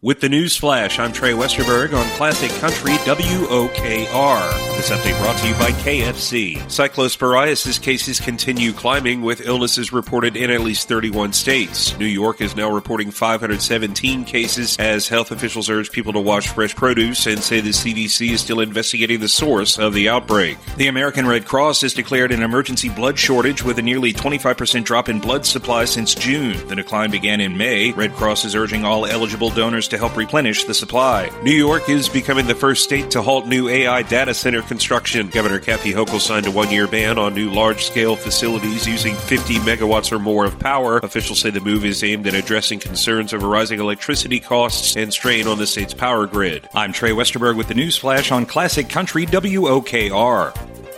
With the news flash, I'm Trey Westerberg on Classic Country WOKR. This update brought to you by KFC. Cyclosporiasis cases continue climbing, with illnesses reported in at least 31 states. New York is now reporting 517 cases as health officials urge people to wash fresh produce and say the CDC is still investigating the source of the outbreak. The American Red Cross has declared an emergency blood shortage with a nearly 25% drop in blood supply since June. The decline began in May. Red Cross is urging all eligible donors to help replenish the supply. New York is becoming the first state to halt new AI data center construction. Governor Kathy Hochul signed a one-year ban on new large-scale facilities using 50 megawatts or more of power. Officials say the move is aimed at addressing concerns over rising electricity costs and strain on the state's power grid. I'm Trey Westerberg with the News Flash on Classic Country WOKR.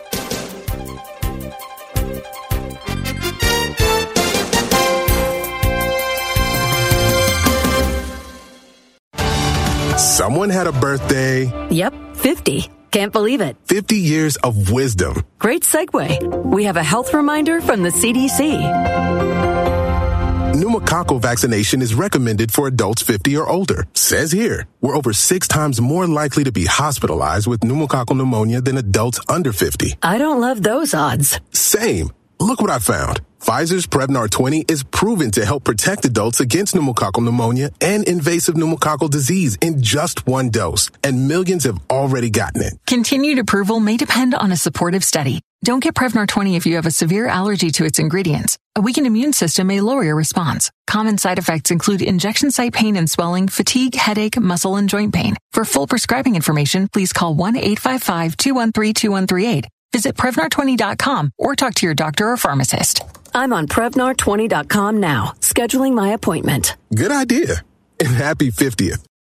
Someone had a birthday. Yep, 50. Can't believe it. 50 years of wisdom. Great segue. We have a health reminder from the CDC. Pneumococcal vaccination is recommended for adults 50 or older. Says here, we're over 6 times more likely to be hospitalized with pneumococcal pneumonia than adults under 50. I don't love those odds. Same. Look what I found. Pfizer's Prevnar 20 is proven to help protect adults against pneumococcal pneumonia and invasive pneumococcal disease in just one dose, and millions have already gotten it. Continued approval may depend on a supportive study. Don't get Prevnar 20 if you have a severe allergy to its ingredients. A weakened immune system may lower your response. Common side effects include injection site pain and swelling, fatigue, headache, muscle, and joint pain. For full prescribing information, please call 1-855-213-2138. Visit Prevnar20.com or talk to your doctor or pharmacist. I'm on Prevnar20.com now, scheduling my appointment. Good idea. And happy 50th.